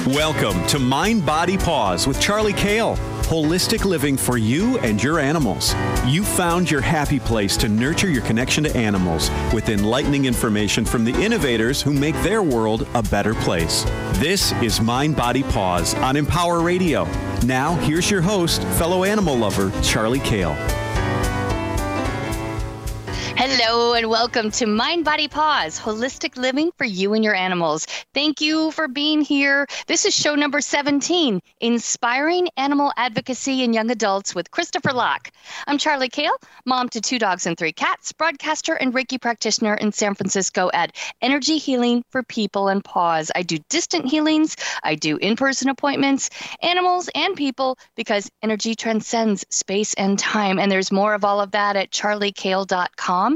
Welcome to Mind, Body, Paws with Charlie Kale. Holistic living for you and your animals. You found your happy place to nurture your connection to animals with enlightening information from the innovators who make their world a better place. This is Mind, Body, Paws on Empower Radio. Now, here's your host, fellow animal lover, Charlie Kale. Hello and welcome to Mind, Body, Paws, holistic living for you and your animals. Thank you for being here. This is show number 17, Inspiring Animal Advocacy in Young Adults with Christopher Locke. I'm Charlie Kale, mom to 2 dogs and 3 cats, broadcaster and Reiki practitioner in San Francisco at Energy Healing for People and Paws. I do distant healings. I do in-person appointments, animals and people, because energy transcends space and time. And there's more of all of that at charliekale.com.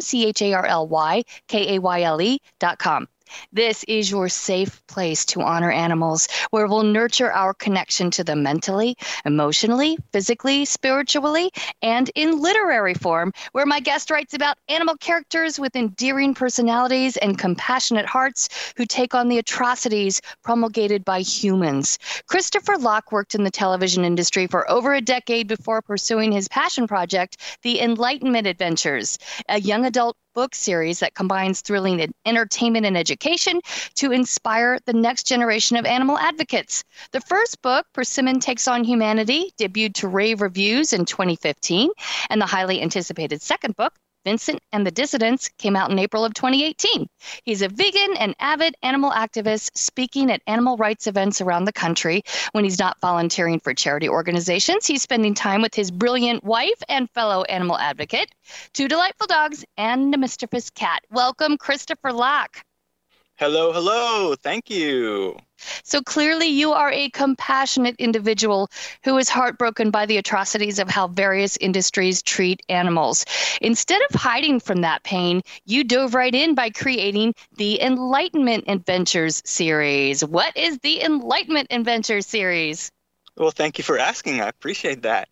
CharlieKayle.com. This is your safe place to honor animals, where we'll nurture our connection to them mentally, emotionally, physically, spiritually, and in literary form, where my guest writes about animal characters with endearing personalities and compassionate hearts who take on the atrocities promulgated by humans. Christopher Locke worked in the television industry for over a decade before pursuing his passion project, The Enlightenment Adventures, a young adult book series that combines thrilling entertainment and education to inspire the next generation of animal advocates. The first book, Persimmon Takes on Humanity, debuted to rave reviews in 2015, and the highly anticipated second book, Vincent and the Dissidents, came out in April of 2018. He's a vegan and avid animal activist, speaking at animal rights events around the country. When he's not volunteering for charity organizations, he's spending time with his brilliant wife and fellow animal advocate, 2 delightful dogs, and a mischievous cat. Welcome, Christopher Locke. Hello. Thank you. So clearly you are a compassionate individual who is heartbroken by the atrocities of how various industries treat animals. Instead of hiding from that pain, you dove right in by creating the Enlightenment Adventures series. What is the Enlightenment Adventures series? Well, thank you for asking. I appreciate that.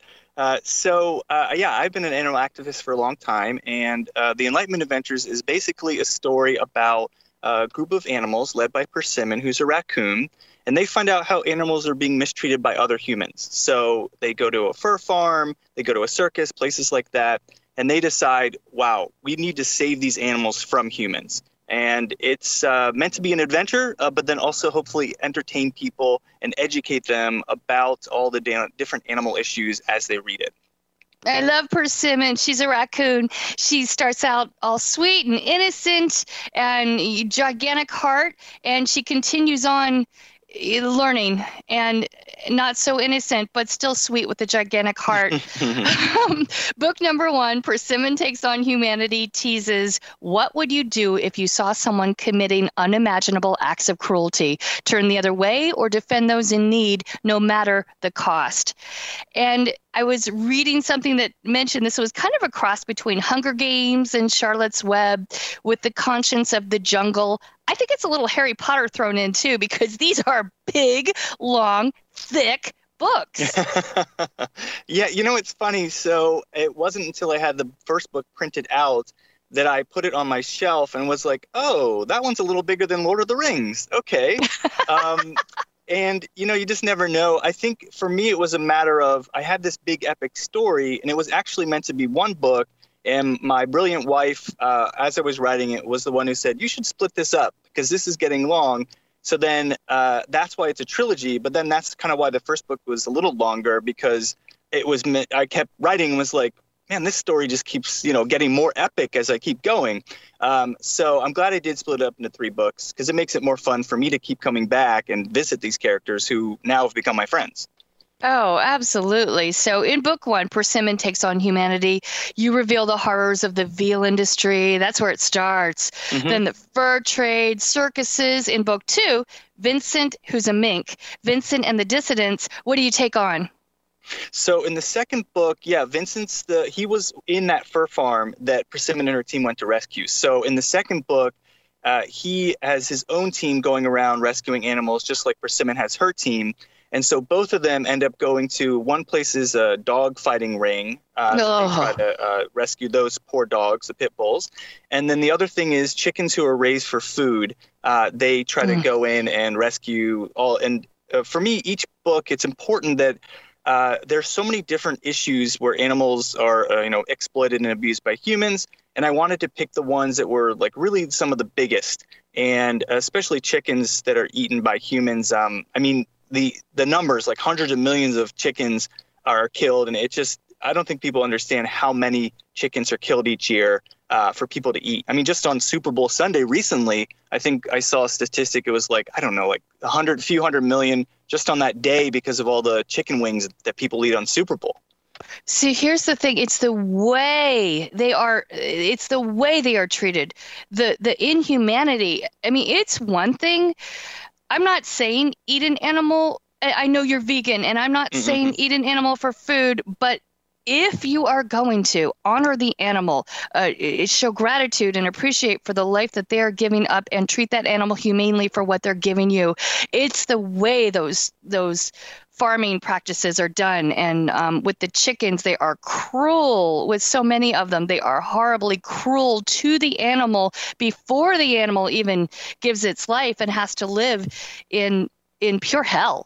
I've been an animal activist for a long time, and the Enlightenment Adventures is basically a story about a group of animals led by Persimmon, who's a raccoon, and they find out how animals are being mistreated by other humans. So they go to a fur farm, they go to a circus, places like that, and they decide, wow, we need to save these animals from humans. And it's meant to be an adventure, but then also hopefully entertain people and educate them about all the different animal issues as they read it. I love Persimmon. She's a raccoon. She starts out all sweet and innocent and gigantic heart, and she continues on learning and not so innocent, but still sweet with a gigantic heart. Book number 1, Persimmon Takes on Humanity, teases, what would you do if you saw someone committing unimaginable acts of cruelty? Turn the other way or defend those in need, no matter the cost? And I was reading something that mentioned this was kind of a cross between Hunger Games and Charlotte's Web with the conscience of the jungle. I think it's a little Harry Potter thrown in too, because these are big, long, thick books. Yeah, it's funny. So it wasn't until I had the first book printed out that I put it on my shelf and was like, oh, that one's a little bigger than Lord of the Rings. Okay. And, you just never know. I think for me, it was a matter of I had this big epic story, and it was actually meant to be one book. And my brilliant wife, as I was writing it, was the one who said, you should split this up because this is getting long. So then that's why it's a trilogy. But then that's kind of why the first book was a little longer, because I kept writing and was like, man, this story just keeps, getting more epic as I keep going. So I'm glad I did split it up into 3 books, because it makes it more fun for me to keep coming back and visit these characters who now have become my friends. Oh, absolutely. So in book 1, Persimmon Takes on Humanity, you reveal the horrors of the veal industry. That's where it starts. Mm-hmm. Then the fur trade, circuses. In book 2, Vincent, who's a mink, Vincent and the Dissidents. What do you take on? So in the second book, Vincent's he was in that fur farm that Persimmon and her team went to rescue. So in the second book, he has his own team going around rescuing animals, just like Persimmon has her team. And so both of them end up going to one place is a dog fighting ring. They try to rescue those poor dogs, the pit bulls. And then the other thing is chickens who are raised for food. They try to go in and rescue all. And for me, each book, it's important that there's so many different issues where animals are, exploited and abused by humans. And I wanted to pick the ones that were like really some of the biggest, and especially chickens that are eaten by humans. The numbers, like hundreds of millions of chickens are killed. And I don't think people understand how many chickens are killed each year for people to eat. I mean, just on Super Bowl Sunday recently, I think I saw a statistic. It was like, I don't know, like a few hundred million just on that day because of all the chicken wings that people eat on Super Bowl. See, here's the thing. It's the way they are treated. The inhumanity. I mean, it's one thing. I'm not saying eat an animal. I know you're vegan, and I'm not saying eat an animal for food, but if you are going to honor the animal, show gratitude and appreciate for the life that they are giving up and treat that animal humanely for what they're giving you. It's the way those farming practices are done. And with the chickens, they are cruel. With so many of them, they are horribly cruel to the animal before the animal even gives its life and has to live in pure hell.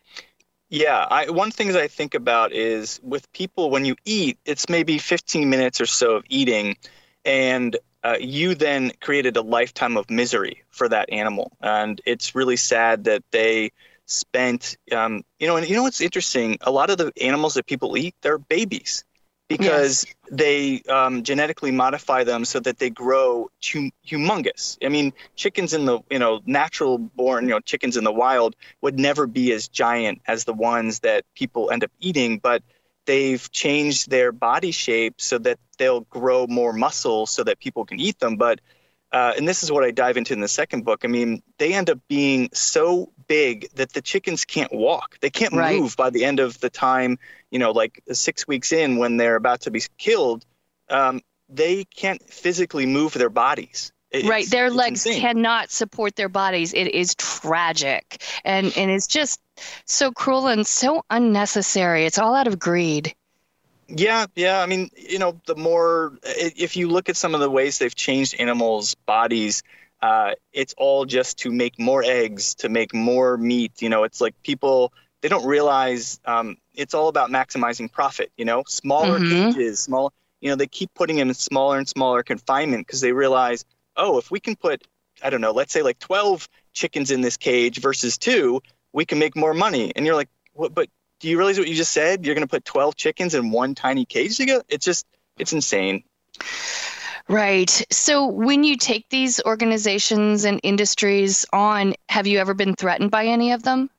Yeah, one thing that I think about is with people, when you eat, it's maybe 15 minutes or so of eating, and you then created a lifetime of misery for that animal. And it's really sad that they spent, and what's interesting, a lot of the animals that people eat, they're babies because they genetically modify them so that they grow humongous. I mean, chickens in the, natural born, chickens in the wild would never be as giant as the ones that people end up eating, but they've changed their body shape so that they'll grow more muscle so that people can eat them. But and this is what I dive into in the second book. I mean, they end up being so big that the chickens can't walk. They can't move by the end of the time, like 6 weeks in when they're about to be killed. They can't physically move their bodies. Their legs cannot support their bodies. It is tragic. And it's just so cruel and so unnecessary. It's all out of greed. Yeah. I mean, the more, if you look at some of the ways they've changed animals' bodies, it's all just to make more eggs, to make more meat. It's like people, they don't realize it's all about maximizing profit, smaller cages, they keep putting them in smaller and smaller confinement because they realize, if we can put, I don't know, let's say like 12 chickens in this cage versus 2, we can make more money. And you're like, what? But do you realize what you just said? You're going to put 12 chickens in one tiny cage together? It's insane. Right. So when you take these organizations and industries on, have you ever been threatened by any of them?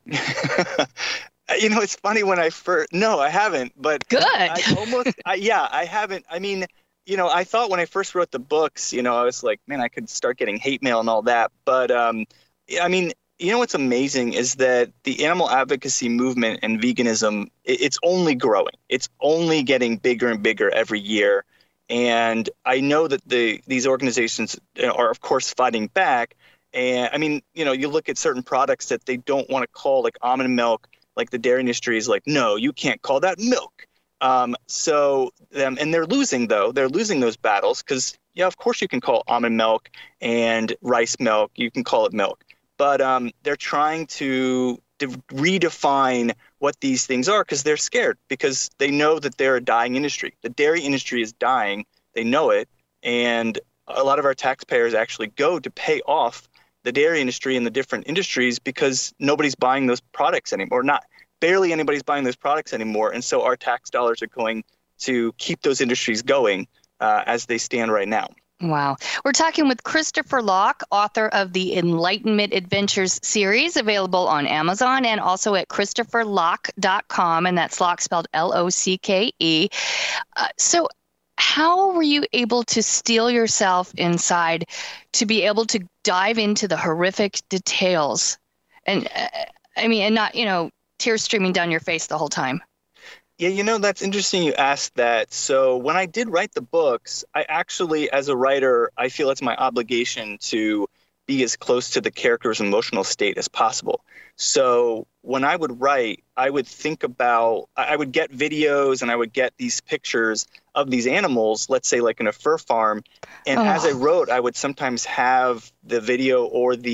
It's funny no, I haven't, but good. I haven't. I mean, I thought when I first wrote the books, I was like, man, I could start getting hate mail and all that. But I mean, what's amazing is that the animal advocacy movement and veganism, it's only growing. It's only getting bigger and bigger every year. And I know that these organizations are, of course, fighting back. And I mean, you look at certain products that they don't want to call like almond milk, like the dairy industry is like, no, you can't call that milk. And they're losing, though. They're losing those battles because, of course you can call almond milk and rice milk. You can call it milk. But they're trying to redefine what these things are because they're scared because they know that they're a dying industry. The dairy industry is dying. They know it. And a lot of our taxpayers actually go to pay off the dairy industry and the different industries because nobody's buying those products anymore. Barely anybody's buying those products anymore. And so our tax dollars are going to keep those industries going as they stand right now. Wow. We're talking with Christopher Lock, author of the Enlightenment Adventures series, available on Amazon and also at ChristopherLock.com, and that's Lock spelled L-O-C-K-E. So how were you able to steel yourself inside to be able to dive into the horrific details? And and not, tears streaming down your face the whole time. Yeah, that's interesting you asked that. So when I did write the books, I actually, as a writer, I feel it's my obligation to be as close to the character's emotional state as possible. So when I would write, I would think about, I would get videos and I would get these pictures of these animals, let's say like in a fur farm. And as I wrote, I would sometimes have the video or the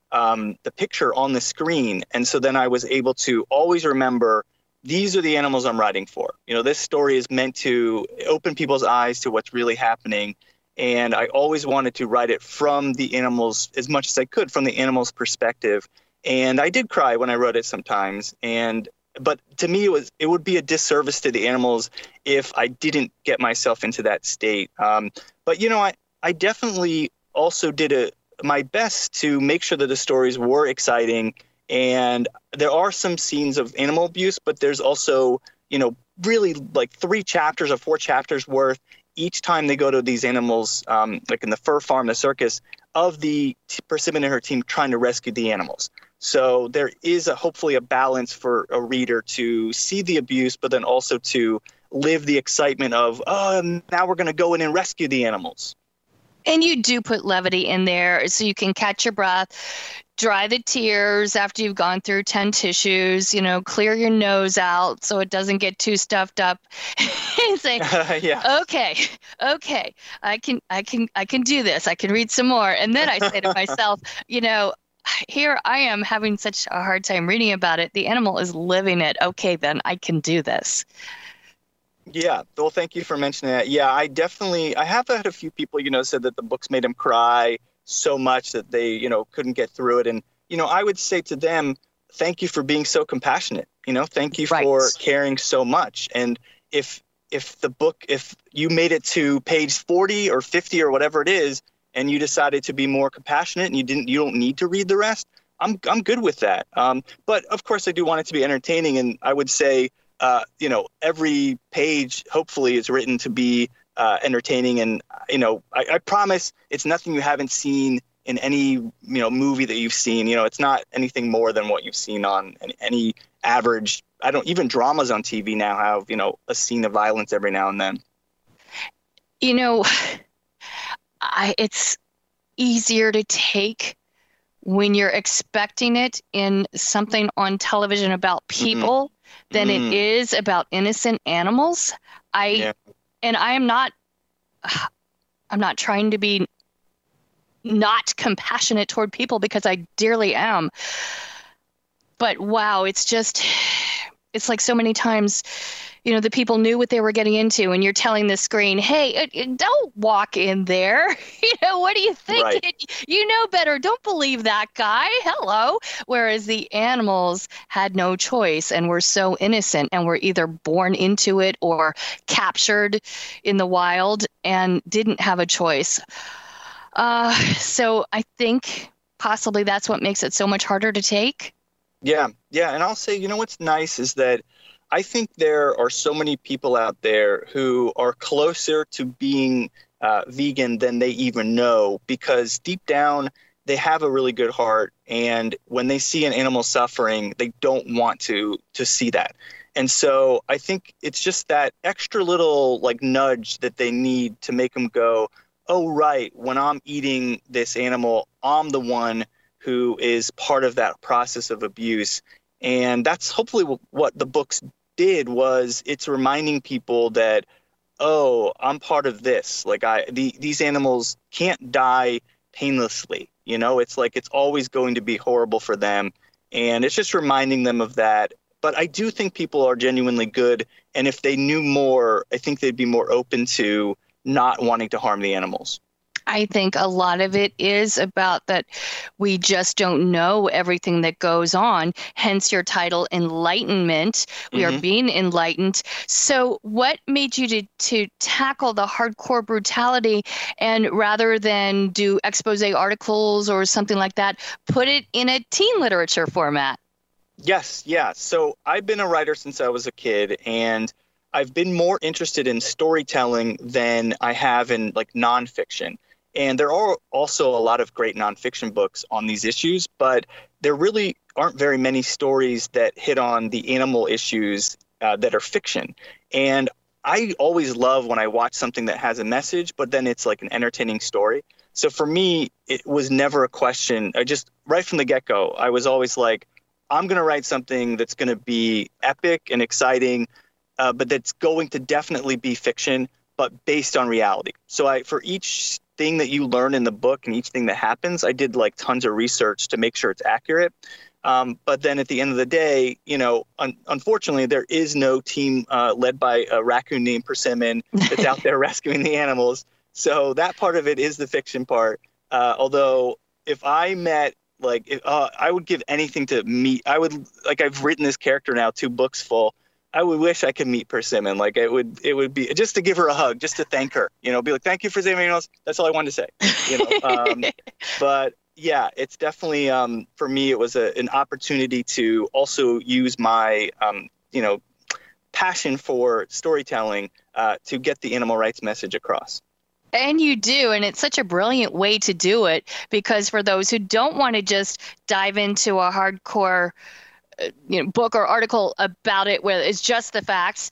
the picture on the screen. And so then I was able to always remember, these are the animals I'm writing for. This story is meant to open people's eyes to what's really happening. And I always wanted to write it from the animals as much as I could, from the animals' perspective. And I did cry when I wrote it sometimes. But to me, it would be a disservice to the animals if I didn't get myself into that state. But I definitely also did my best to make sure that the stories were exciting. And there are some scenes of animal abuse, but there's also, really like 3 chapters or 4 chapters worth each time they go to these animals, like in the fur farm, the circus, of the Persimmon and her team trying to rescue the animals. So there is hopefully a balance for a reader to see the abuse, but then also to live the excitement of, now we're going to go in and rescue the animals. And you do put levity in there so you can catch your breath, dry the tears after you've gone through 10 tissues, clear your nose out so it doesn't get too stuffed up. And say, yeah. okay, I can do this. I can read some more. And then I say to myself, here I am having such a hard time reading about it. The animal is living it. Okay, then I can do this. Yeah. Well, thank you for mentioning that. Yeah, I have had a few people, said that the books made them cry so much that they, couldn't get through it. And, I would say to them, thank you for being so compassionate. Thank you for caring so much. And if you made it to page 40 or 50 or whatever it is, and you decided to be more compassionate and you don't need to read the rest, I'm good with that. But of course I do want it to be entertaining. And I would say, every page hopefully is written to be entertaining. And, I promise it's nothing you haven't seen in any, movie that you've seen. It's not anything more than what you've seen on any average. Even dramas on TV now have, a scene of violence every now and then. It's easier to take when you're expecting it in something on television about people than it is about innocent animals. And I'm not trying to be not compassionate toward people, because I dearly am. But wow, it's like so many times, the people knew what they were getting into, and you're telling the screen, hey, don't walk in there. What do you think? Right. You know better. Don't believe that guy. Hello. Whereas the animals had no choice and were so innocent and were either born into it or captured in the wild and didn't have a choice. So I think possibly that's what makes it so much harder to take. Yeah. And I'll say, what's nice is that I think there are so many people out there who are closer to being vegan than they even know, because deep down they have a really good heart. And when they see an animal suffering, they don't want to see that. And so I think it's just that extra little nudge that they need to make them go, oh, right, when I'm eating this animal, I'm the one who is part of that process of abuse. And that's hopefully what the books did, was it's reminding people that, oh, I'm part of this. These animals can't die painlessly. It's always going to be horrible for them. And it's just reminding them of that. But I do think people are genuinely good. And if they knew more, I think they'd be more open to not wanting to harm the animals. I think a lot of it is about that we just don't know everything that goes on, hence your title, Enlightenment. We are being enlightened. So what made you to tackle the hardcore brutality, and rather than do expose articles or something like that, put it in a teen literature format? Yes, yeah. So I've been a writer since I was a kid, and I've been more interested in storytelling than I have in nonfiction. And there are also a lot of great nonfiction books on these issues, but there really aren't very many stories that hit on the animal issues that are fiction. And I always love when I watch something that has a message, but then it's an entertaining story. So for me, it was never a question. Right from the get-go, I was always like, I'm going to write something that's going to be epic and exciting, but that's going to definitely be fiction, but based on reality. So for each thing that you learn in the book and each thing that happens, I did like tons of research to make sure it's accurate. But then at the end of the day, unfortunately, there is no team led by a raccoon named Persimmon that's out there rescuing the animals. So that part of it is the fiction part. Although if I met, I would give anything to meet. I've written this character now 2 books full. I would wish I could meet Persimmon. Like it would be just to give her a hug, just to thank her, be like, thank you for saving animals. That's all I wanted to say, But yeah, it's definitely, for me, it was an opportunity to also use my, passion for storytelling to get the animal rights message across. And you do, and it's such a brilliant way to do it, because for those who don't want to just dive into a hardcore book or article about it where it's just the facts,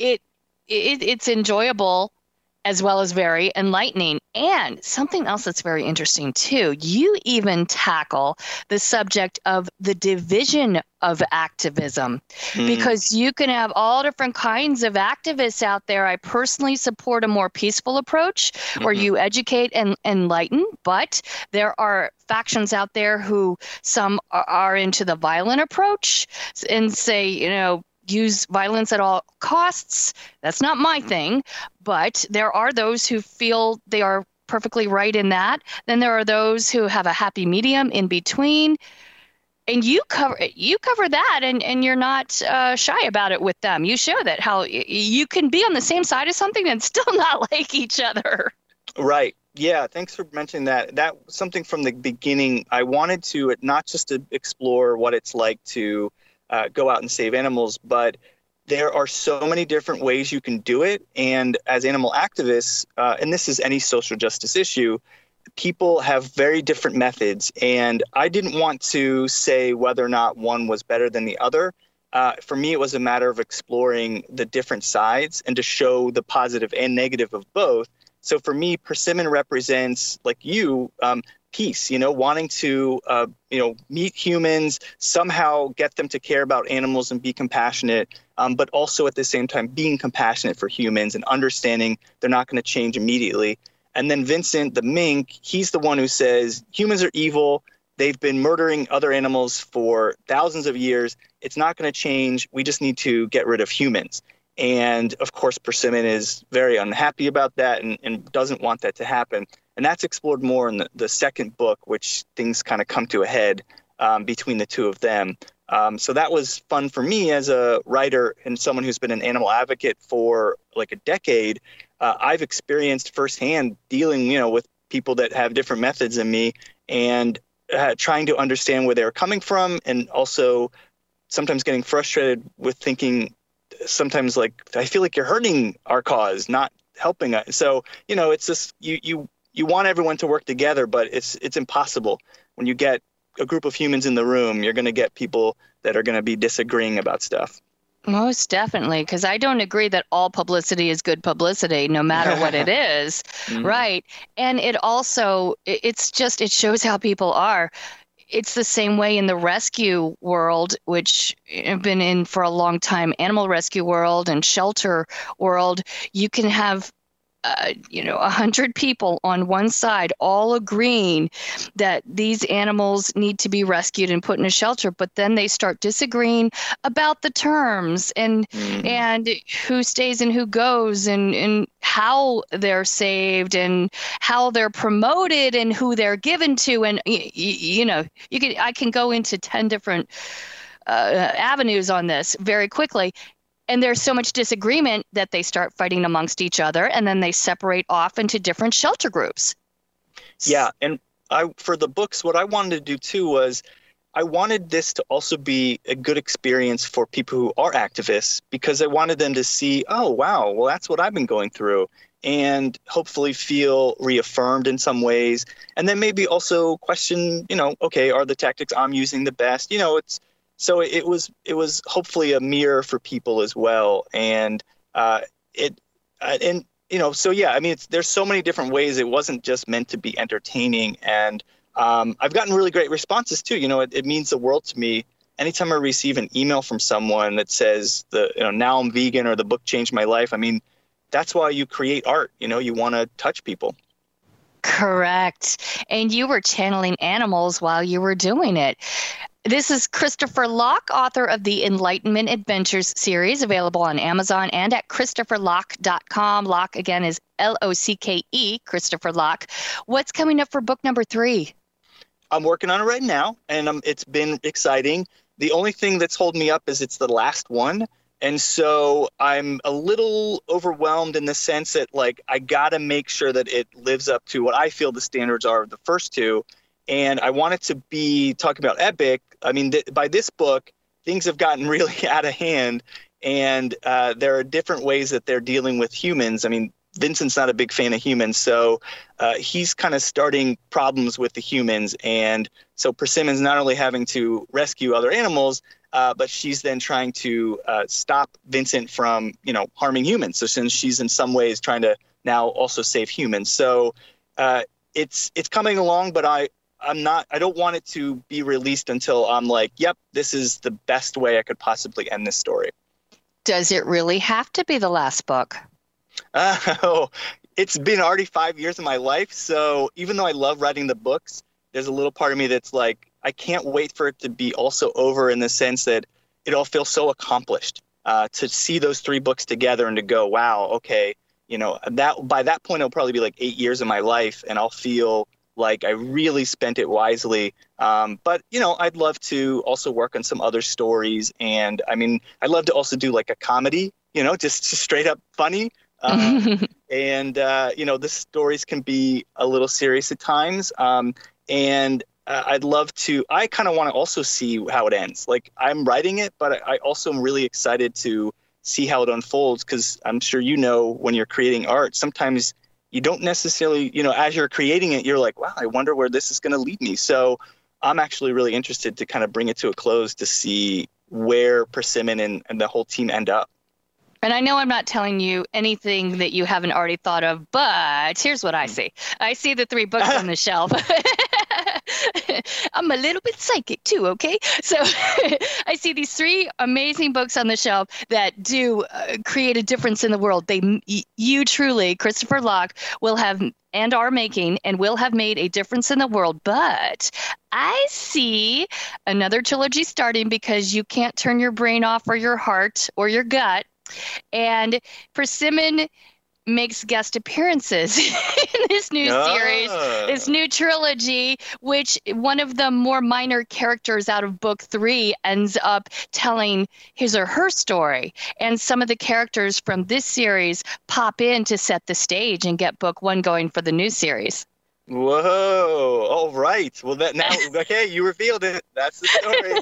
it's enjoyable as well as very enlightening. And something else that's very interesting too, you even tackle the subject of the division of activism, because you can have all different kinds of activists out there. I personally support a more peaceful approach where you educate and enlighten, but there are factions out there who some are into the violent approach and say, use violence at all costs. That's not my thing, but there are those who feel they are perfectly right in that. Then there are those who have a happy medium in between. And you cover that, and you're not shy about it with them. You show that how you can be on the same side of something and still not like each other. Right. Yeah. Thanks for mentioning that. That something from the beginning. I wanted to not just to explore what it's like to go out and save animals, but there are so many different ways you can do it. And as animal activists, and this is any social justice issue, people have very different methods. And I didn't want to say whether or not one was better than the other. For me, it was a matter of exploring the different sides and to show the positive and negative of both. So for me, Persimmon represents, like you, peace, wanting to, meet humans, somehow get them to care about animals and be compassionate, but also at the same time being compassionate for humans and understanding they're not going to change immediately. And then Vincent, the mink, he's the one who says humans are evil. They've been murdering other animals for thousands of years. It's not going to change. We just need to get rid of humans. And of course, Persimmon is very unhappy about that and doesn't want that to happen. And that's explored more in the second book, which things kind of come to a head between the two of them. So that was fun for me as a writer and someone who's been an animal advocate for like a decade. I've experienced firsthand dealing, with people that have different methods than me and trying to understand where they're coming from, and also sometimes getting frustrated with thinking sometimes like, I feel like you're hurting our cause, not helping us. So, it's just you want everyone to work together, but it's impossible. When you get a group of humans in the room, you're going to get people that are going to be disagreeing about stuff. Most definitely, because I don't agree that all publicity is good publicity, no matter what it is. Right. And it also, it shows how people are. It's the same way in the rescue world, which I've been in for a long time, animal rescue world and shelter world. You can have 100 people on one side all agreeing that these animals need to be rescued and put in a shelter, but then they start disagreeing about the terms and who stays and who goes and how they're saved and how they're promoted and who they're given to. And I can go into 10 different avenues on this very quickly. And there's so much disagreement that they start fighting amongst each other, and then they separate off into different shelter groups. Yeah, and for the books, what I wanted to do too was I wanted this to also be a good experience for people who are activists, because I wanted them to see, oh, wow, well, that's what I've been going through, and hopefully feel reaffirmed in some ways. And then maybe also question, okay, are the tactics I'm using the best? So it was hopefully a mirror for people as well. And there's so many different ways. It wasn't just meant to be entertaining. And I've gotten really great responses too. It means the world to me. Anytime I receive an email from someone that says now I'm vegan or the book changed my life. I mean, that's why you create art. You want to touch people. Correct. And you were channeling animals while you were doing it. This is Christopher Lock, author of the Enlightenment Adventures series, available on Amazon and at ChristopherLock.com. Lock, again, is Locke, Christopher Lock. What's coming up for book number 3? I'm working on it right now, and it's been exciting. The only thing that's holding me up is it's the last one. And so I'm a little overwhelmed in the sense that, like, I got to make sure that it lives up to what I feel the standards are of the first two. And I want it to be talking about epic. I mean, by this book, things have gotten really out of hand. And there are different ways that they're dealing with humans. I mean, Vincent's not a big fan of humans, so he's kind of starting problems with the humans. And so Persimmon's not only having to rescue other animals, but she's then trying to stop Vincent from, harming humans. So since she's in some ways trying to now also save humans. So it's coming along, but I don't want it to be released until I'm like, yep, this is the best way I could possibly end this story. Does it really have to be the last book? It's been already 5 years of my life. So even though I love writing the books, there's a little part of me that's like, I can't wait for it to be also over, in the sense that it all feels so accomplished, to see those 3 books together and to go, wow, okay, that by that point, it'll probably be like 8 years of my life, and I'll feel like I really spent it wisely. But, I'd love to also work on some other stories. And I mean, I'd love to also do like a comedy, just straight up funny. And the stories can be a little serious at times. And I'd love to, I kind of want to also see how it ends. Like, I'm writing it, but I also am really excited to see how it unfolds, because I'm sure when you're creating art, sometimes you don't necessarily, as you're creating it, you're like, wow, I wonder where this is going to lead me. So I'm actually really interested to kind of bring it to a close to see where Persimmon and the whole team end up. And I know I'm not telling you anything that you haven't already thought of, but here's what I see. I see the 3 books on the shelf. I'm a little bit psychic too, okay? So I see these 3 amazing books on the shelf that do create a difference in the world. You truly, Christopher Lock, will have and are making and will have made a difference in the world. But I see another trilogy starting, because you can't turn your brain off or your heart or your gut. And Persimmon makes guest appearances in this new series, this new trilogy, which one of the more minor characters out of book 3 ends up telling his or her story. And some of the characters from this series pop in to set the stage and get book 1 going for the new series. Whoa. All right. Well, okay, you revealed it. That's the story.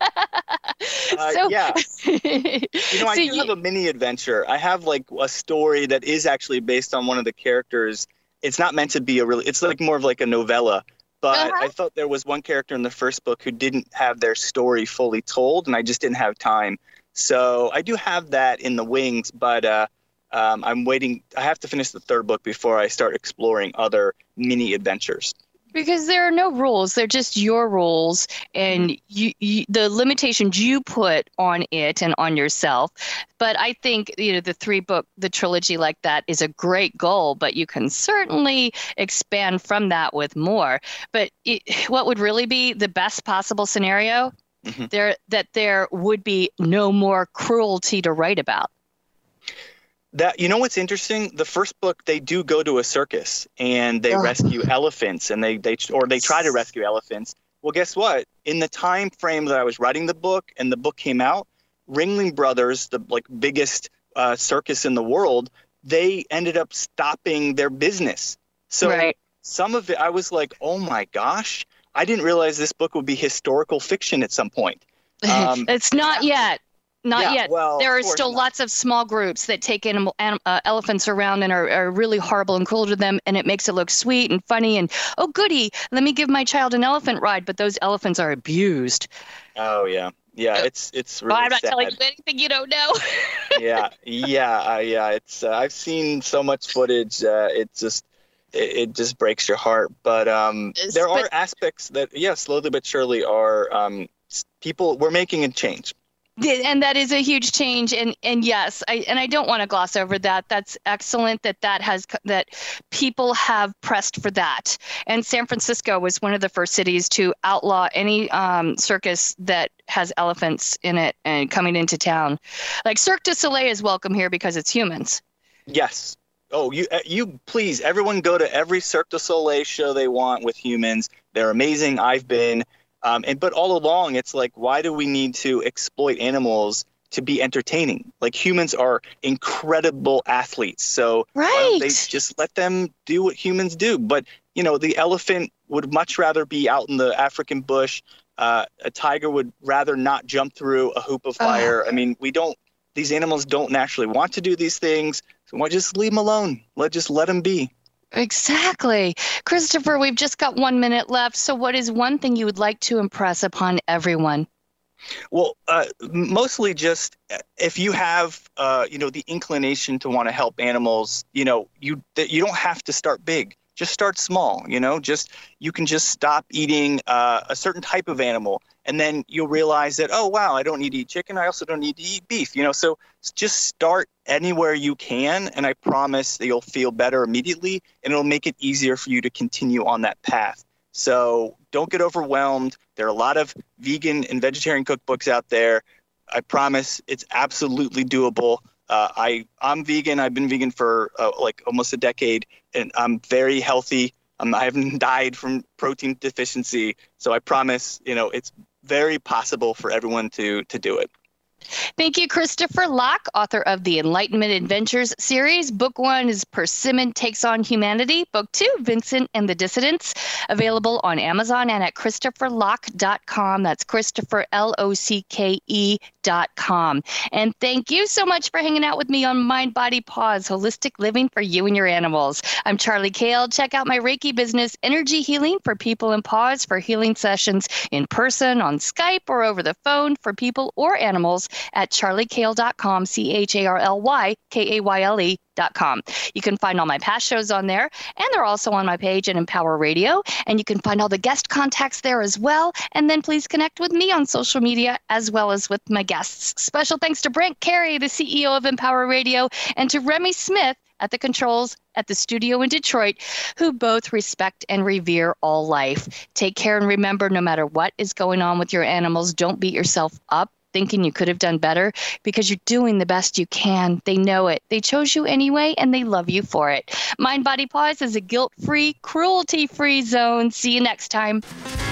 Yeah. I do have a mini adventure. I have like a story that is actually based on one of the characters. It's not meant to be it's like more of like a novella. But I thought there was one character in the first book who didn't have their story fully told, and I just didn't have time. So I do have that in the wings, but I'm waiting. I have to finish the 3rd book before I start exploring other mini adventures. Because there are no rules. They're just your rules, and the limitations you put on it and on yourself. But I think, the 3-book, the trilogy like that is a great goal, but you can certainly expand from that with more. But what would really be the best possible scenario? There would be no more cruelty to write about. What's interesting? The first book, they do go to a circus and they rescue elephants, and they try to rescue elephants. Well, guess what? In the time frame that I was writing the book and the book came out, Ringling Brothers, the biggest circus in the world, they ended up stopping their business. So some of it, I was like, oh my gosh, I didn't realize this book would be historical fiction at some point. It's not yet. Not yet. Well, there are still lots of small groups that take elephants around and are really horrible and cruel to them, and it makes it look sweet and funny and, oh, goody, let me give my child an elephant ride, but those elephants are abused. Oh, yeah. Yeah, it's really I'm not sad. telling you anything you don't know. Yeah. It's I've seen so much footage. It just breaks your heart. But there are aspects that, slowly but surely are we're making a change. And that is a huge change, and yes, I don't want to gloss over that. That's excellent that people have pressed for that. And San Francisco was one of the first cities to outlaw any circus that has elephants in it and coming into town. Like Cirque du Soleil is welcome here because it's humans. Yes. Oh, you please, everyone go to every Cirque du Soleil show they want with humans. They're amazing. I've been. But all along, it's like, why do we need to exploit animals to be entertaining? Like, humans are incredible athletes. So why don't they just let them do what humans do? But, the elephant would much rather be out in the African bush. A tiger would rather not jump through a hoop of fire. I mean, these animals don't naturally want to do these things. So why just leave them alone? Just let them be. Exactly. Christopher, we've just got 1 minute left. So what is one thing you would like to impress upon everyone? Well, mostly just if you have, the inclination to want to help animals, you don't have to start big. Just start small, you can just stop eating a certain type of animal. And then you'll realize that, oh, wow, I don't need to eat chicken. I also don't need to eat beef, So just start anywhere you can. And I promise that you'll feel better immediately. And it'll make it easier for you to continue on that path. So don't get overwhelmed. There are a lot of vegan and vegetarian cookbooks out there. I promise it's absolutely doable. I'm vegan. I've been vegan for almost a decade. And I'm very healthy. I haven't died from protein deficiency. So I promise, it's very possible for everyone to do it. Thank you, Christopher Locke, author of the Enlightenment Adventures series. Book 1 is Persimmon Takes on Humanity. Book 2, Vincent and the Dissidents, available on Amazon and at ChristopherLocke.com. That's Christopher, LOCKE.com. And thank you so much for hanging out with me on Mind, Body, Paws, Holistic Living for You and Your Animals. I'm Charlie Kale. Check out my Reiki business, Energy Healing for People and Paws, for healing sessions in person, on Skype, or over the phone for people or animals at charliekale.com, CharlieKayle.com. You can find all my past shows on there, and they're also on my page at Empower Radio, and you can find all the guest contacts there as well. And then please connect with me on social media as well as with my guests. Special thanks to Brent Carey, the CEO of Empower Radio, and to Remy Smith at the controls at the studio in Detroit, who both respect and revere all life. Take care, and remember, no matter what is going on with your animals, don't beat yourself up thinking you could have done better, because you're doing the best you can. They know it. They chose you anyway, and they love you for it. Mind, Body, Paws is a guilt-free, cruelty-free zone. See you next time.